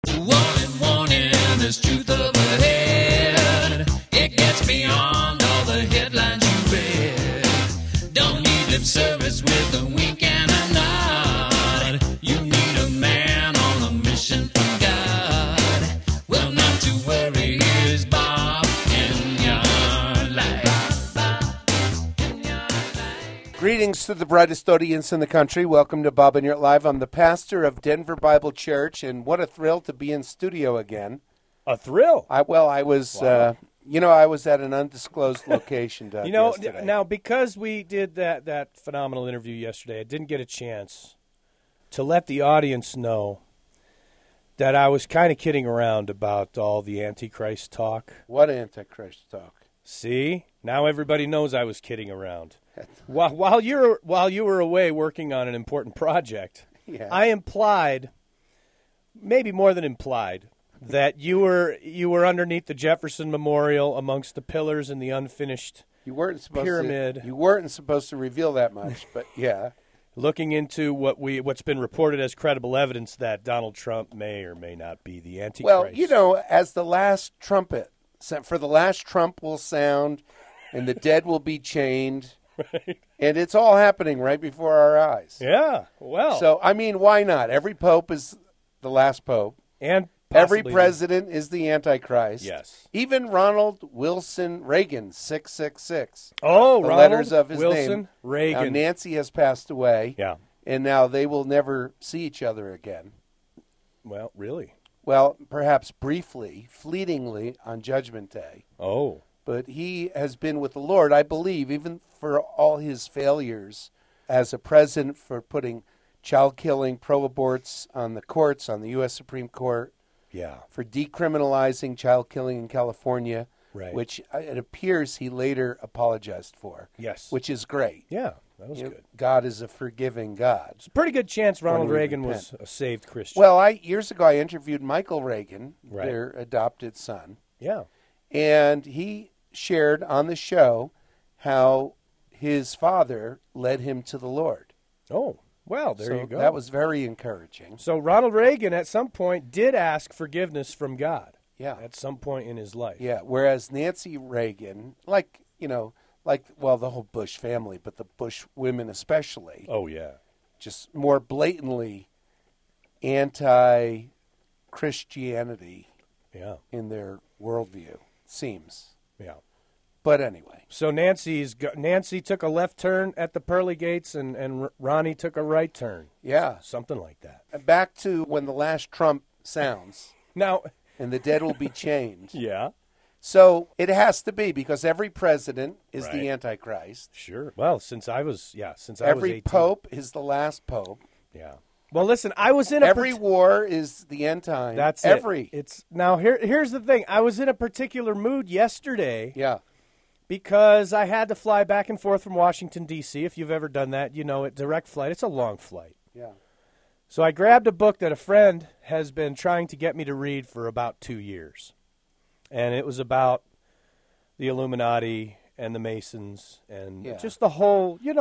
Warning, warning, there's truth up ahead. It gets beyond all the headlines you read. Don't need lip service with a wink and a nod. You need a man on a mission from God. Well, not to worry, here's Bob in your life. Greetings to the brightest audience in the country. Welcome to Bob and Your Live. I'm the pastor of Denver Bible Church, and what a thrill to be in studio again. A thrill. I was at an undisclosed location, Doug, yesterday. Now, because we did that phenomenal interview yesterday, I didn't get a chance to let the audience know that I was kind of kidding around about all the Antichrist talk. What Antichrist talk? See? Now everybody knows I was kidding around. While you were away working on an important project, Yeah. I implied, maybe more than implied, that you were underneath the Jefferson Memorial amongst the pillars in the unfinished You weren't supposed pyramid. You weren't supposed to reveal that much, but yeah. Looking into what's been reported as credible evidence that Donald Trump may or may not be the Antichrist. Well, as the last trumpet, for the last trump will sound, and the dead will be chained, Right. and it's all happening right before our eyes. Yeah, well. So, I mean, why not? Every pope is the last pope. And Every possibly- president is the Antichrist. Yes. Even Ronald Wilson Reagan, 666. Oh, The Ronald letters of his Wilson name. Reagan. Now, Nancy has passed away. Yeah. And now they will never see each other again. Well, really? Well, perhaps briefly, fleetingly on Judgment Day. Oh. But he has been with the Lord, I believe, even for all his failures as a president, for putting child killing, pro-aborts on the courts, on the U.S. Supreme Court, Yeah. for decriminalizing child killing in California, Right. which it appears he later apologized for. Yes. Which is great. Yeah, that was You know, good. God is a forgiving God. It's a pretty good chance Ronald we Reagan repent. was a saved Christian. Well, years ago I interviewed Michael Reagan, Right. their adopted son, yeah. and he shared on the show how his father led him to the Lord. Oh, well, there So you go. that was very encouraging. So Ronald Reagan at some point did ask forgiveness from God. Yeah. At some point in his life. Yeah, whereas Nancy Reagan, the whole Bush family, but the Bush women especially, Oh, yeah. just more blatantly anti-Christianity Yeah. in their worldview, seems. Yeah. But anyway, So Nancy took a left turn at the pearly gates and Ronnie took a right turn. yeah. Something like that. Back to when the last trump sounds Now, and the dead will be chained. yeah. So it has to be, because every president is Right. the Antichrist. Sure. Well, since I was Every 18. pope is the last pope. Yeah. Well, listen, I was in a Every war is the end time. That's every. it. It's now here's the thing. I was in a particular mood yesterday Yeah. because I had to fly back and forth from Washington D.C. If you've ever done that, you know, direct flight. It's a long flight. Yeah. So I grabbed a book that a friend has been trying to get me to read for about 2 years. And it was about the Illuminati and the Masons and Yeah. just the whole routine,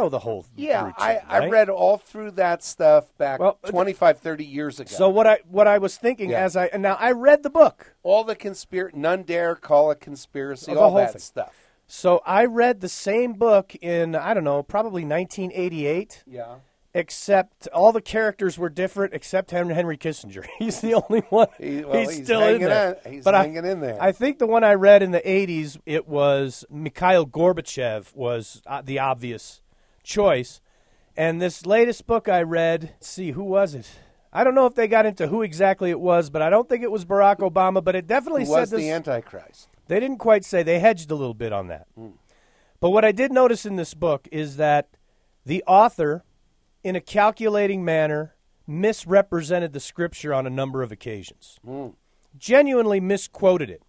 I right? read all through that stuff back Well, 25, 30 years ago. So what I was thinking Yeah. now I read the book. all the none dare call it conspiracy, The all whole that thing. stuff. So I read the same book in, I don't know, probably 1988, Yeah. except all the characters were different except Henry Kissinger. He's the only one. He's still in there. He's But hanging in there. I think the one I read in the 80s, it was Mikhail Gorbachev was the obvious choice. And this latest book I read, let's see, who was it? I don't know if they got into who exactly it was, but I don't think it was Barack Obama, but it definitely Who said was this. the Antichrist? They didn't quite say. They hedged a little bit on that. But what I did notice in this book is that the author, in a calculating manner, misrepresented the scripture on a number of occasions. Genuinely misquoted it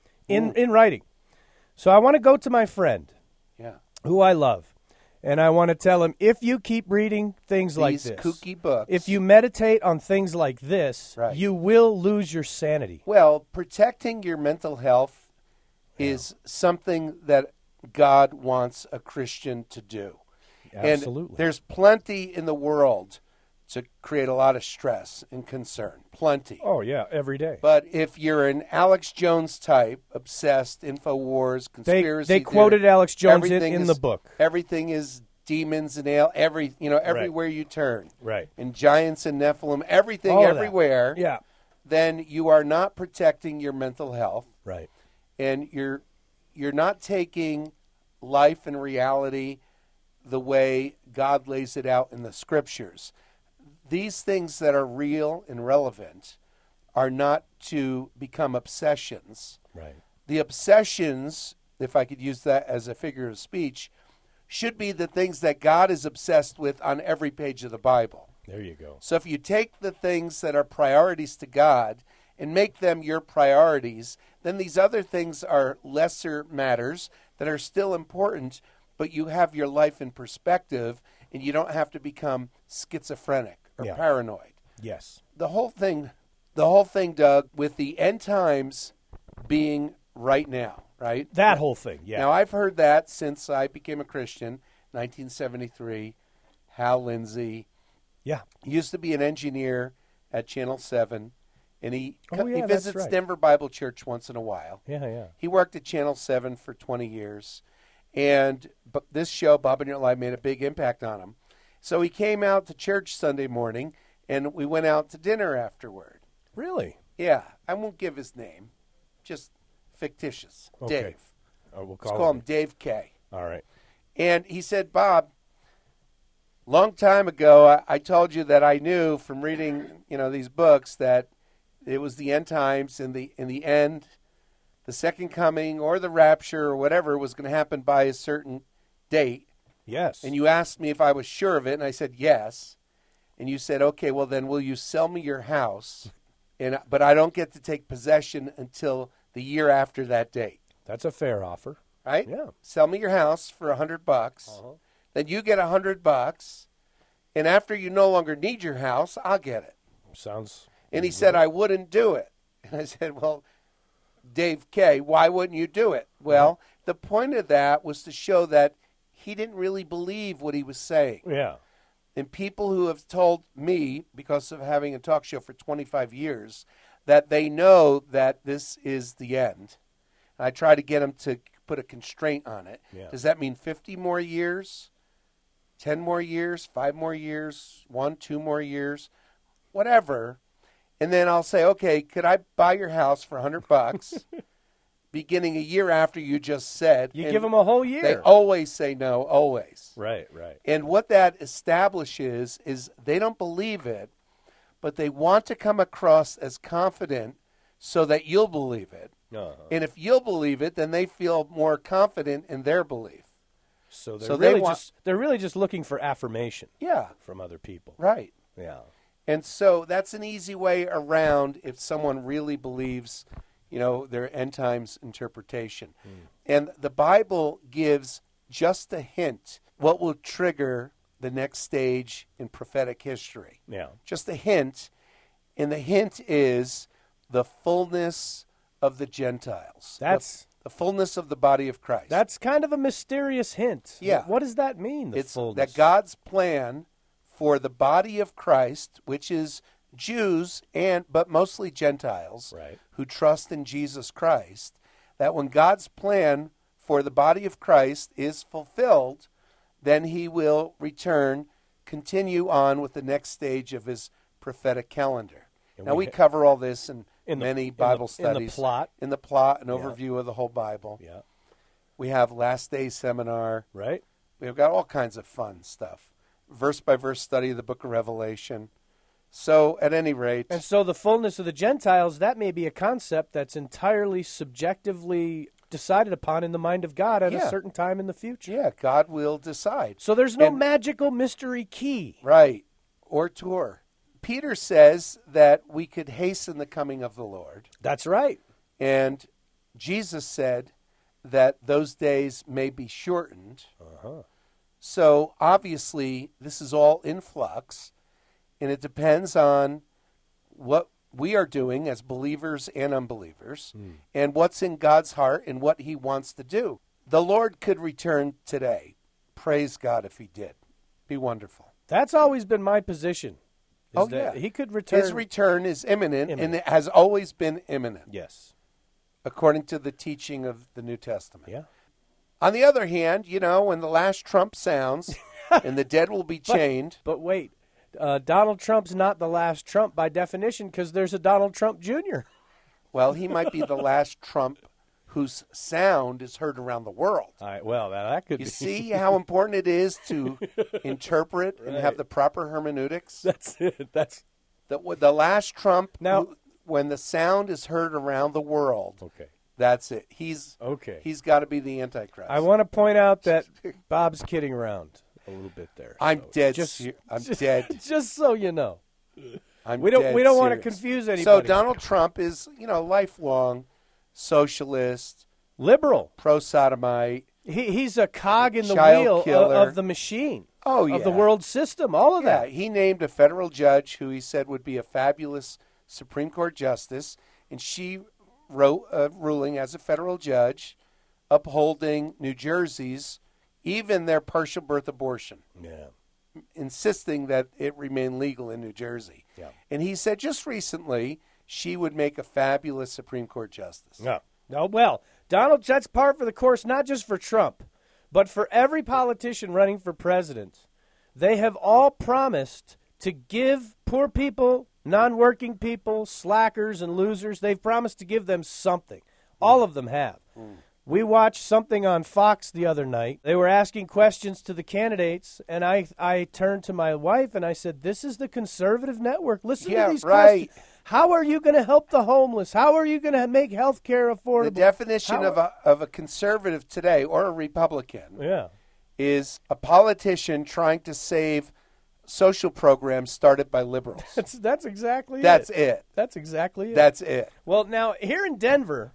in writing. So I want to go to my friend, Yeah. who I love, and I want to tell him, if you keep reading things like These this, kooky books. if you meditate on things like this, Right. you will lose your sanity. Well, protecting your mental health is something that God wants a Christian to do. Absolutely. And there's plenty in the world to create a lot of stress and concern. Plenty. Oh, yeah, every day. But if you're an Alex Jones type, obsessed, InfoWars, conspiracy They quoted theory, Alex Jones everything in is- the book. Everything is demons and everywhere you turn. Right. And giants and Nephilim, everything All of that. everywhere. Yeah. Then you are not protecting your mental health, Right. and you're not taking life and reality the way God lays it out in the scriptures. These things that are real and relevant are not to become obsessions. Right. The obsessions, if I could use that as a figure of speech, should be the things that God is obsessed with on every page of the Bible. There you go. So if you take the things that are priorities to God and make them your priorities, then these other things are lesser matters that are still important, but you have your life in perspective and you don't have to become schizophrenic or Yeah. paranoid. Yes. The whole thing, Doug, with the end times being right now, right? That whole thing, yeah. Now, I've heard that since I became a Christian, 1973, Hal Lindsey. Yeah. He used to be an engineer at Channel 7, and he that's visits right. Denver Bible Church once in a while. Yeah. He worked at Channel 7 for 20 years, and this show, Bob and Your Life, made a big impact on him. So he came out to church Sunday morning, and we went out to dinner afterward. Really? Yeah, I won't give his name, just fictitious, Okay. Dave. We'll Let's call him Dave K. All right. And he said, Bob, long time ago, I told you that I knew from reading, these books that it was the end times, and in the end, the second coming or the rapture or whatever was going to happen by a certain date. Yes. And you asked me if I was sure of it, and I said yes. And you said, okay, well then, will you sell me your house? But I don't get to take possession until the year after that date. That's a fair offer. Right? Yeah. Sell me your house for $100. Then you get $100, and after you no longer need your house, I'll get it. Sounds. And he said I wouldn't do it. And I said, well, Dave K., why wouldn't you do it? Well, the point of that was to show that he didn't really believe what he was saying. Yeah. And people who have told me, because of having a talk show for 25 years, that they know that this is the end. I try to get them to put a constraint on it. Yeah. Does that mean 50 more years, 10 more years, 5 more years, 1, 2 more years, whatever? And then I'll say, okay, could I buy your house for $100 beginning a year after you just said? You And give them a whole year. They always say no, always. Right. And what that establishes is they don't believe it, but they want to come across as confident so that you'll believe it. And if you'll believe it, then they feel more confident in their belief. So they're So they they're really just looking for affirmation Yeah, from other people. right. Yeah. And so that's an easy way around if someone really believes, their end times interpretation. And the Bible gives just a hint what will trigger the next stage in prophetic history. Yeah. Just a hint. And the hint is the fullness of the Gentiles. That's the fullness of the body of Christ. That's kind of a mysterious hint. Yeah. What does that mean? The It's fullness? that God's plan for the body of Christ, which is Jews but mostly Gentiles, Right. who trust in Jesus Christ, that when God's plan for the body of Christ is fulfilled, then he will return, continue on with the next stage of his prophetic calendar. And Now, we we cover all this in in many the Bible in the studies. plot. In the plot, an Yeah. overview of the whole Bible. Yeah. We have Last Day Seminar. Right. We've got all kinds of fun stuff. Verse-by-verse study of the book of Revelation. So, at any rate, And so the fullness of the Gentiles, that may be a concept that's entirely subjectively decided upon in the mind of God at a Yeah. certain time in the future. yeah, God will decide. So there's no And- magical mystery key. Right. Or tour. Peter says that we could hasten the coming of the Lord. That's right. And Jesus said that those days may be shortened. So obviously, this is all in flux, and it depends on what we are doing as believers and unbelievers, and what's in God's heart and what he wants to do. The Lord could return today. Praise God if he did. Be wonderful. That's always been my position. Oh, yeah. He could return. His return is imminent, and Imminent. it has always been imminent, Yes. according to the teaching of the New Testament. Yeah. On the other hand, when the last trump sounds and the dead will be chained, But wait, Donald Trump's not the last Trump by definition because there's a Donald Trump Jr. well, he might be the last Trump whose sound is heard around the world. All right, well, that could You be. see how important it is to interpret and have the proper hermeneutics? That's it. That's The last Trump, Now- when the sound is heard around the world, okay. that's it. He's got to be the Antichrist. I want to point out that Bob's kidding around a little bit there. I'm so dead. Just, I'm dead. Just so you know. I'm We don't dead want to serious. confuse anybody. So Donald Trump is, lifelong socialist, Liberal. pro-sodomite. He's a cog in the Child wheel killer. of the machine. Oh, Of the yeah. world system. All of Yeah, that. he named a federal judge who he said would be a fabulous Supreme Court justice, and she wrote a ruling as a federal judge upholding New Jersey's, even their partial birth abortion, Yeah. insisting that it remain legal in New Jersey. Yeah. And he said just recently she would make a fabulous Supreme Court justice. No. No, well, Donald, that's par for the course, not just for Trump, but for every politician running for president. They have all promised to give poor people, non-working people, slackers, and losers, they've promised to give them something. All of them have. We watched something on Fox the other night. They were asking questions to the candidates, and I turned to my wife and I said, this is the conservative network. Listen Yeah, to these right. questions. How are you going to help the homeless? How are you going to make health care affordable? The definition How- of a conservative today, or a Republican, Yeah. is a politician trying to save social programs started by liberals. That's exactly That's it. it. That's exactly it. That's it. Well, now, here in Denver,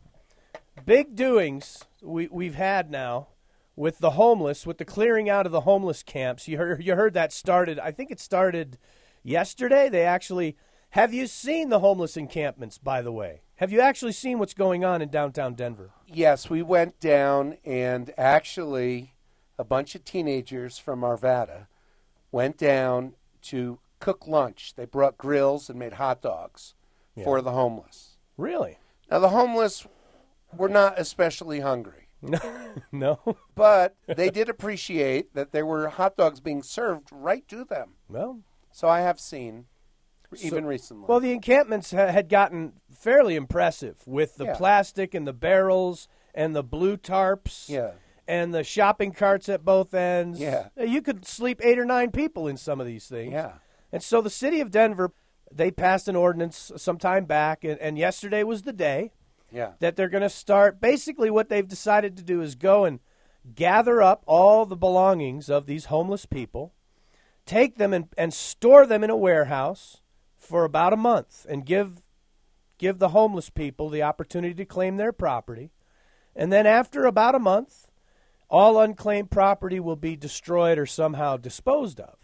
big doings we've had now with the homeless, with the clearing out of the homeless camps. You heard that started, I think it started yesterday. They actually, have you seen the homeless encampments, by the way? Have you actually seen what's going on in downtown Denver? Yes, we went down, and actually a bunch of teenagers from Arvada went down to cook lunch. They brought grills and made hot dogs for the homeless. Really? Now, the homeless were not especially hungry, No? but they did appreciate that there were hot dogs being served right to them. Well, So I have seen, even recently. well, the encampments had gotten fairly impressive with the Yeah. plastic and the barrels and the blue tarps. Yeah. And the shopping carts at both ends. Yeah. You could sleep 8 or 9 people in some of these things. Yeah. And so the city of Denver, they passed an ordinance some time back, and yesterday was the day Yeah. that they're going to start. Basically, what they've decided to do is go and gather up all the belongings of these homeless people, take them and store them in a warehouse for about a month, and give the homeless people the opportunity to claim their property. And then after about a month, all unclaimed property will be destroyed or somehow disposed of.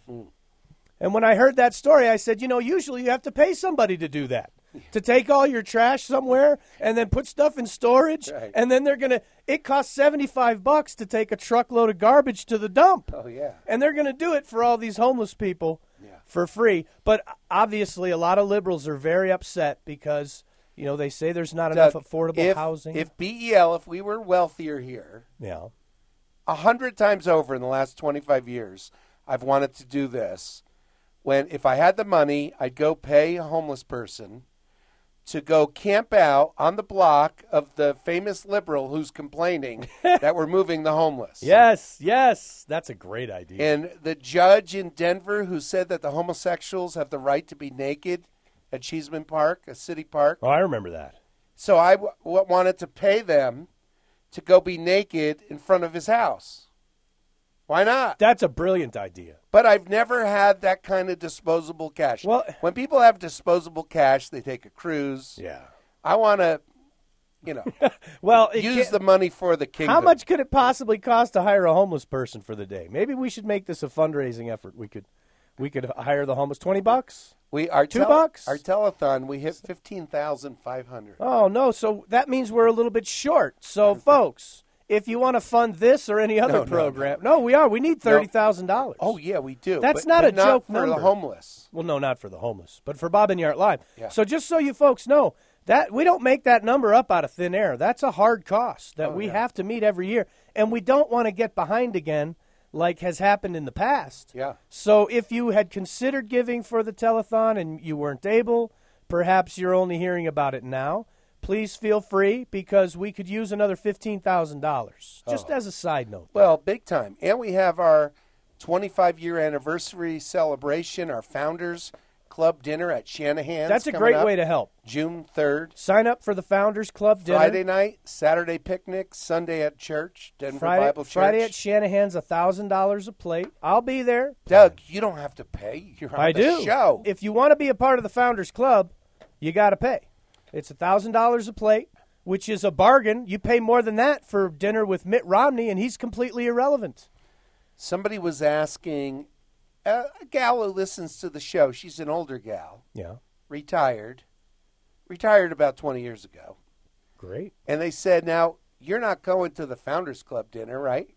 And when I heard that story, I said, usually you have to pay somebody to do that, to take all your trash somewhere and then put stuff in storage. Right. And then it costs $75 to take a truckload of garbage to the dump. Oh, yeah. And they're going to do it for all these homeless people for free. But obviously, a lot of liberals are very upset because, they say there's not enough affordable housing. If BEL, if we were wealthier here, Yeah. 100 times over in the last 25 years, I've wanted to do this. If I had the money, I'd go pay a homeless person to go camp out on the block of the famous liberal who's complaining that we're moving the homeless. Yes, that's a great idea. And the judge in Denver who said that the homosexuals have the right to be naked at Cheeseman Park, a city park. Oh, I remember that. So I wanted to pay them to go be naked in front of his house. Why not? That's a brilliant idea. But I've never had that kind of disposable cash. Well- when people have disposable cash, they take a cruise. Yeah. I want to, Well, use the money for the kingdom. How much could it possibly cost to hire a homeless person for the day? Maybe we should make this a fundraising effort. We could hire the homeless. $20. Our $2? Our telethon, we hit 15,500. Oh no! So that means we're a little bit short. So, folks, if you want to fund this or any other program. No, we are. We need $30,000. Oh, yeah, we do. That's but, not but a joke for number. the homeless. Well, no, not for the homeless, but for Bob and Yart Live. Yeah. So just so you folks know, that we don't make that number up out of thin air. That's a hard cost that we have to meet every year, and we don't want to get behind again like has happened in the past. Yeah. So if you had considered giving for the telethon and you weren't able, perhaps you're only hearing about it now, please feel free because we could use another $15,000, just as a side note. Well, big time. And we have our 25-year anniversary celebration, our Founders Club dinner at Shanahan's. That's a great way to help. June 3rd. Sign up for the Founders Club dinner. Friday night, Saturday picnic, Sunday at church, Denver Bible Church. Friday at Shanahan's, $1,000 a plate. I'll be there. Doug, you don't have to pay. You're on I the do. show. If you want to be a part of the Founders Club, you got to pay. It's $1,000 a plate, which is a bargain. You pay more than that for dinner with Mitt Romney, and he's completely irrelevant. Somebody was asking, a gal who listens to the show, she's an older gal, retired about 20 years ago. Great. And they said, now, you're not going to the Founders Club dinner, right?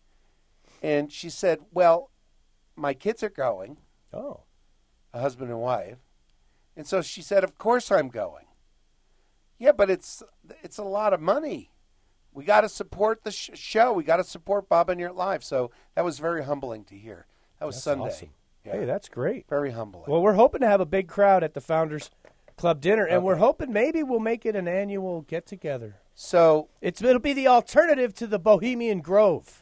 And she said, well, my kids are going. Oh. A husband and wife. And so she said, of course I'm going. Yeah, but it's a lot of money. We got to support the show. We got to support Bob and Yart Live. So that was very humbling to hear. That was Sunday. Awesome. Yeah. Hey, that's great. Very humbling. Well, we're hoping to have a big crowd at the Founders Club dinner, and we're hoping maybe we'll make it an annual get-together. So it'll be the alternative to the Bohemian Grove.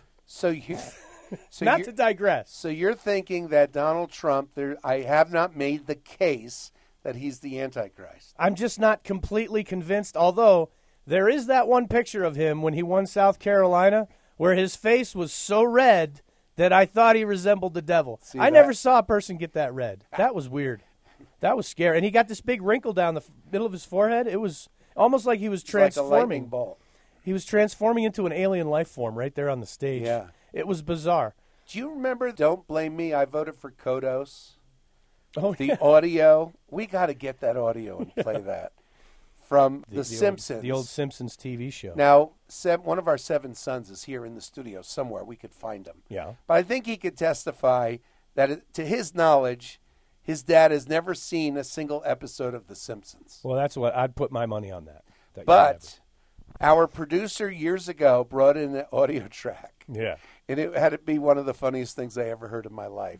Not to digress. So you're thinking that Donald Trump, I have not made the case that he's the Antichrist. I'm just not completely convinced, although there is that one picture of him when he won South Carolina where his face was so red that I thought he resembled the devil. I never saw a person get that red. That was weird. That was scary. And he got this big wrinkle down the middle of his forehead. It was almost like he was transforming. Like a lightning bolt. He was transforming into an alien life form right there on the stage. Yeah. It was bizarre. Do you remember Don't Blame Me, I Voted for Kodos? Oh, the audio. We got to get that audio and play that from The Simpsons. The old Simpsons TV show. Now, one of our 7 sons is here in the studio somewhere. We could find him. Yeah. But I think he could testify that, to his knowledge, his dad has never seen a single episode of The Simpsons. Well, that's what I'd put my money on that. But our producer years ago brought in an audio track. Yeah. And it had to be one of the funniest things I ever heard in my life.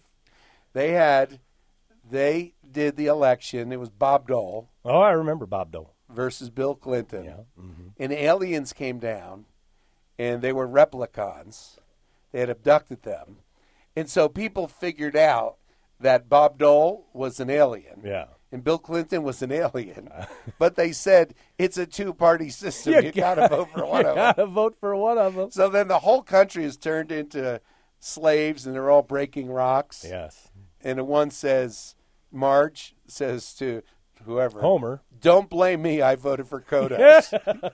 They did the election. It was Bob Dole. Oh, I remember Bob Dole. Versus Bill Clinton. Yeah. Mm-hmm. And aliens came down, and they were replicons. They had abducted them. And so people figured out that Bob Dole was an alien. Yeah. And Bill Clinton was an alien. But they said, it's a two-party system. You got to vote for one of them. You got to vote for one of them. So then the whole country is turned into slaves, and they're all breaking rocks. Yes. And the one says, Marge says to whoever, Homer, don't blame me, I voted for Kodos.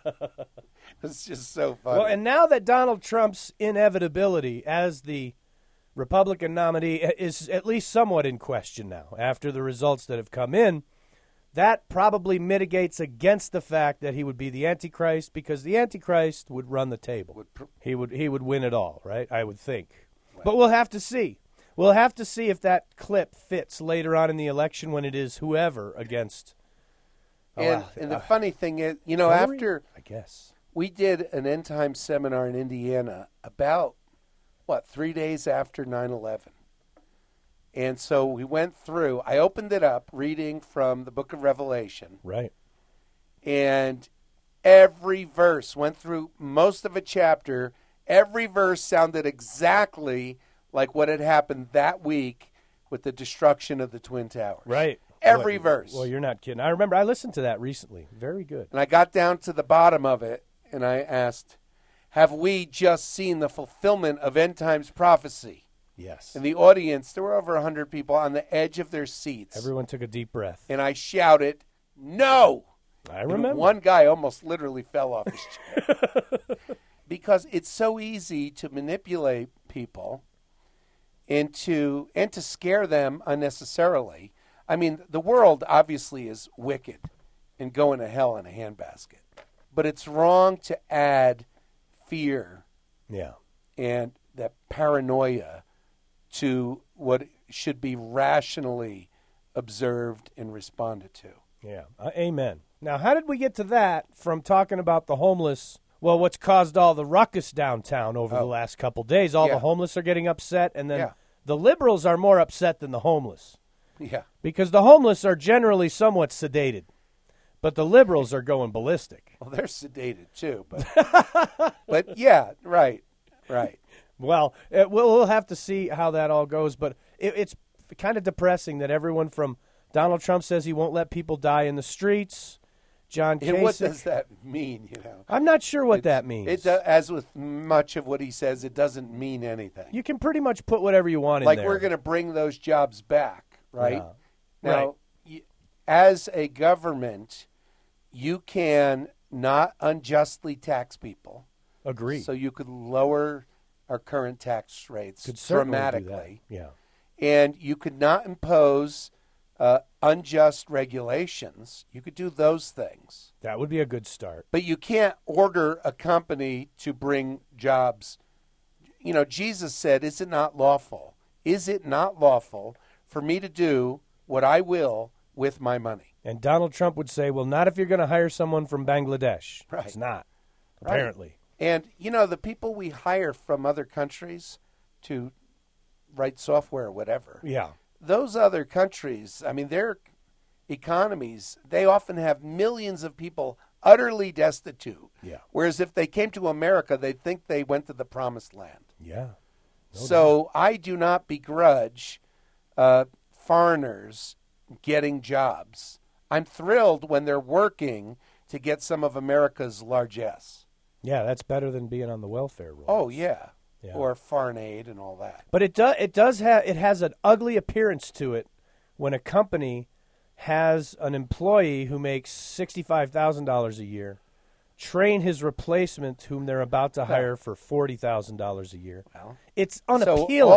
It's just so funny. Well, and now that Donald Trump's inevitability as the Republican nominee is at least somewhat in question now after the results that have come in, that probably mitigates against the fact that he would be the Antichrist, because the Antichrist would run the table. He would win it all, right? I would think. Right. But we'll have to see. We'll have to see if that clip fits later on in the election when it is whoever against. And the funny thing is, Hillary? After I guess we did an end time seminar in Indiana about 3 days after 9/11. And so we went through, I opened it up reading from the book of Revelation. Right. And every verse went through most of a chapter. Every verse sounded exactly like what had happened that week with the destruction of the Twin Towers. Right. Every verse. Well, you're not kidding. I remember I listened to that recently. Very good. And I got down to the bottom of it, and I asked, have we just seen the fulfillment of end times prophecy? Yes. In the audience, there were over 100 people on the edge of their seats. Everyone took a deep breath. And I shouted, no! I remember. And one guy almost literally fell off his chair. Because it's so easy to manipulate people and to scare them unnecessarily. I mean, the world obviously is wicked and going to hell in a handbasket. But it's wrong to add fear Yeah. and that paranoia to what should be rationally observed and responded to. Yeah. Amen. Now, how did we get to that from talking about the homeless? Well, what's caused all the ruckus downtown over the last couple days? All Yeah. the homeless are getting upset, and then Yeah. the liberals are more upset than the homeless Yeah. because the homeless are generally somewhat sedated, but the liberals are going ballistic. Well, they're sedated too, but but yeah, right. Well, we'll have to see how that all goes, but it's kind of depressing that everyone from Donald Trump says he won't let people die in the streets. John Kasich. And what does that mean, you know? I'm not sure what that means. As with much of what he says, it doesn't mean anything. You can pretty much put whatever you want in Like there. we're going to bring those jobs back, right? Yeah. Now, as a government, you can not unjustly tax people. Agree. So you could lower our current tax rates Could certainly dramatically. do that. Yeah. And you could not impose unjust regulations. You could do those things. That would be a good start. But you can't order a company to bring jobs. You know, Jesus said, is it not lawful? Is it not lawful for me to do what I will with my money? And Donald Trump would say, well, not if you're going to hire someone from Bangladesh. Right. It's not, Right. apparently. And, you know, the people we hire from other countries to write software or whatever, Yeah. those other countries, I mean, their economies, they often have millions of people utterly destitute. Yeah. Whereas if they came to America, they'd think they went to the promised land. Yeah. So I do not begrudge foreigners getting jobs. I'm thrilled when they're working to get some of America's largesse. Yeah, that's better than being on the welfare roll. Oh, yeah. Yeah. Or foreign aid and all that. But it has an ugly appearance to it when a company has an employee who makes $65,000 a year train his replacement whom they're about to hire for $40,000 a year. Well, It's so unappealing.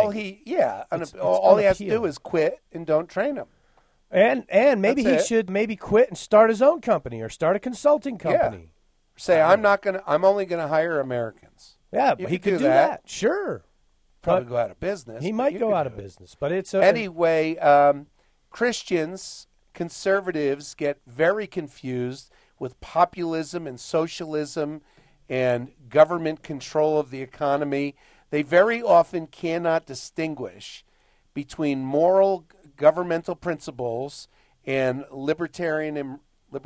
all he has to do unappealing. is quit and don't train him. And maybe That's he it. should maybe quit and start his own company or start a consulting company. Say I'm only gonna hire Americans. Yeah, You but he could could do do that. that. Sure. Probably But go out of business. he but might you go could out of do it. business, but it's Anyway, Christians, conservatives get very confused with populism and socialism and government control of the economy. They very often cannot distinguish between moral governmental principles and libertarian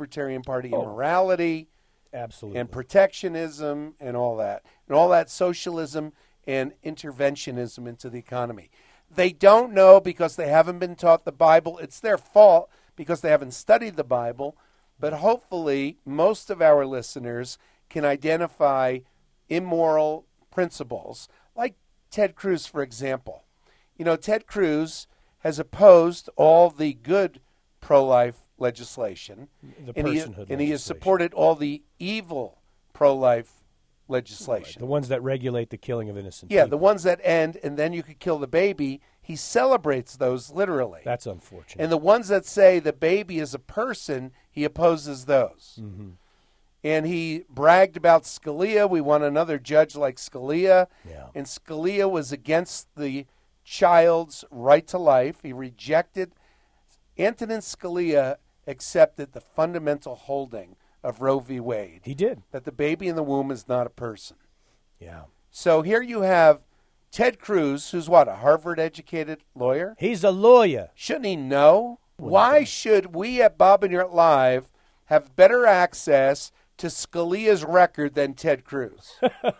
party immorality absolutely. and protectionism and all that socialism and interventionism into the economy. They don't know because they haven't been taught the Bible. It's their fault because they haven't studied the Bible. But hopefully, most of our listeners can identify immoral principles, like Ted Cruz, for example. You know, Ted Cruz has opposed all the good pro-life legislation, The and personhood he has legislation. supported all the evil pro-life legislation. The ones that regulate the killing of innocent Yeah, people. the ones that end and then you could kill the baby, he celebrates those literally. That's unfortunate. And the ones that say the baby is a person, he opposes those. Mm-hmm. And he bragged about Scalia. We want another judge like Scalia. Yeah. And Scalia was against the child's right to life. He rejected. Antonin Scalia accepted the fundamental holding of Roe v. Wade, He did. that the baby in the womb is not a person. Yeah. So here you have Ted Cruz, who's what, a Harvard-educated lawyer? He's a lawyer. Shouldn't he know? Why should we at Bob and Yurt Live have better access to Scalia's record than Ted Cruz?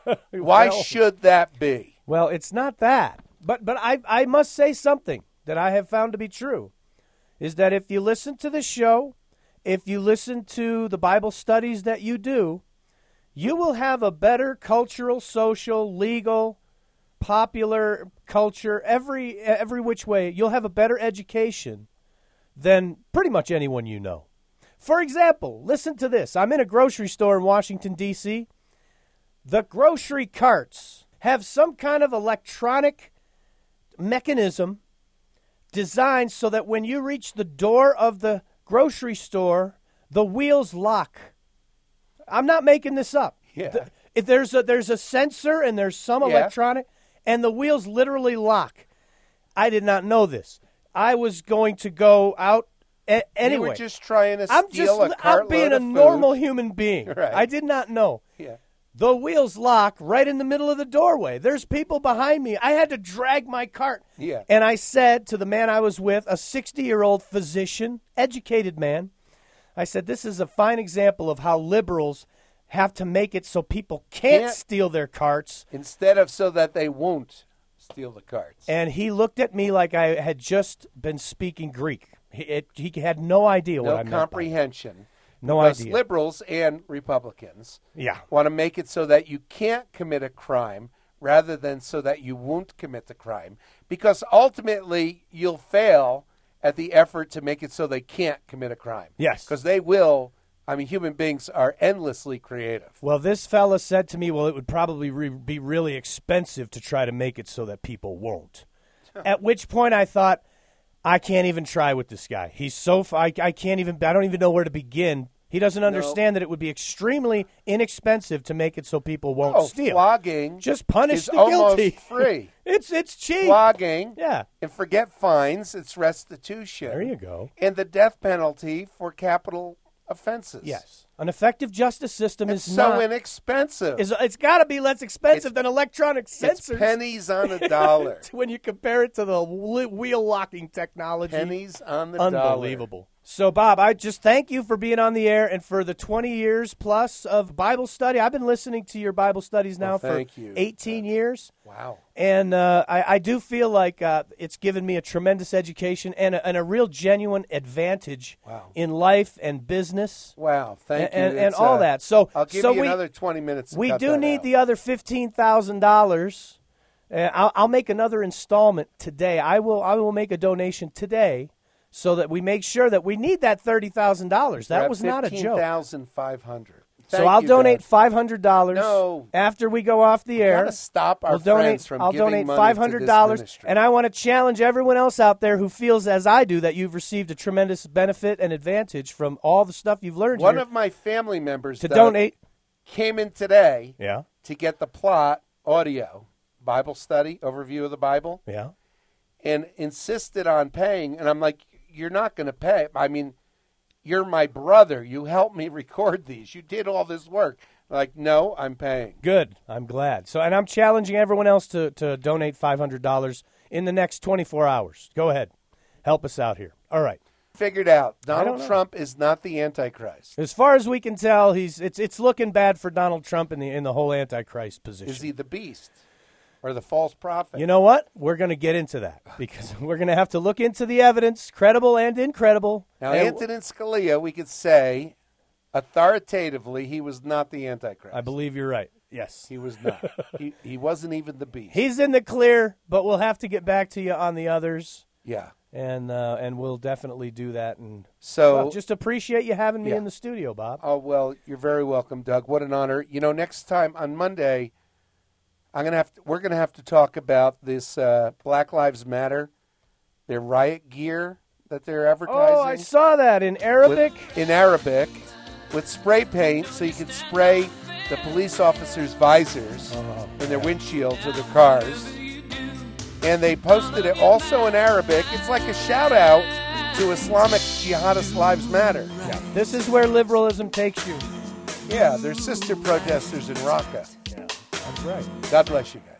Why Well- should that be? Well, it's not that. But I must say something that I have found to be true, is that if you listen to the show, if you listen to the Bible studies that you do, you will have a better cultural, social, legal, popular culture, every which way. You'll have a better education than pretty much anyone you know. For example, listen to this. I'm in a grocery store in Washington, D.C. The grocery carts have some kind of electronic mechanism designed so that when you reach the door of the grocery store, the wheels lock. I'm not making this up. Yeah. if there's a sensor and there's some electronic, and the wheels literally lock. I did not know this. I was going to go out anyway. You were just trying to steal a cartload I'm being a of food. normal human being. Right. I did not know. Yeah. The wheels lock right in the middle of the doorway. There's people behind me. I had to drag my cart. Yeah. And I said to the man I was with, a 60-year-old physician, educated man, I said, this is a fine example of how liberals have to make it so people can't steal their carts. Instead of so that they won't steal the carts. And he looked at me like I had just been speaking Greek. He had no idea what I meant. No comprehension. No because idea. Liberals and Republicans Yeah. want to make it so that you can't commit a crime rather than so that you won't commit the crime. Because ultimately, you'll fail at the effort to make it so they can't commit a crime. Yes. Because they will. I mean, human beings are endlessly creative. Well, this fella said to me, well, it would probably be really expensive to try to make it so that people won't. At which point I thought, I can't even try with this guy. He's so I can't even, I don't even know where to begin. He doesn't understand that it would be extremely inexpensive to make it so people won't steal. Flogging Just punish is the guilty. almost free. It's cheap. Flogging. Yeah. And forget fines, it's restitution. There you go. And the death penalty for capital offenses. Yes. An effective justice system It's is so not. inexpensive. It's got to be less expensive than electronic It's sensors. pennies on a dollar. When you compare it to the wheel locking technology. Pennies on the dollar. Unbelievable. So, Bob, I just thank you for being on the air and for the 20 years plus of Bible study. I've been listening to your Bible studies now for thank you. 18 years. Wow. And I do feel like it's given me a tremendous education and a real genuine advantage in life and business. Wow. Thank you. And all that. So I'll give so you we, another 20 minutes to We cut do that need out. the other $15,000. I'll make another installment today. I will make a donation today so that we make sure that we need that $30,000. That was not a joke. $15,500. So I'll donate $500 No. after we go off the air. Gotta stop our We'll donate, friends from I'll giving donate money to this $500, ministry. and I want to challenge everyone else out there who feels, as I do, that you've received a tremendous benefit and advantage from all the stuff you've learned One here of my family members to donate. came in today Yeah, to get the plot audio, Bible study, overview of the Bible, yeah. and insisted on paying. And I'm like, you're not going to pay. I mean, you're my brother. You helped me record these. You did all this work. Like, no, I'm paying. Good. I'm glad. So, and I'm challenging everyone else to donate $500 in the next 24 hours. Go ahead. Help us out here. All right. Figured out. don't Donald know. Trump is not the Antichrist. As far as we can tell, it's looking bad for Donald Trump in the whole Antichrist position. Is he the beast or the false prophet? You know what? We're going to get into that because we're going to have to look into the evidence, credible and incredible. Now, And Antonin Scalia, we could say authoritatively he was not the Antichrist. I believe you're right. Yes. He was not. he wasn't even the beast. He's in the clear, but we'll have to get back to you on the others. Yeah. And we'll definitely do that. And So well, just appreciate you having me Yeah. in the studio, Bob. Oh, well, you're very welcome, Doug. What an honor. You know, next time on Monday, we're going to have to talk about this Black Lives Matter, their riot gear that they're advertising. Oh, I saw that in Arabic. In Arabic, with spray paint, so you can spray the police officers' visors in their windshields of their cars. And they posted it also in Arabic. It's like a shout-out to Islamic Jihadist Lives Matter. Yeah. This is where liberalism takes you. Yeah, they're sister protesters in Raqqa. Yeah, that's right. God bless you guys.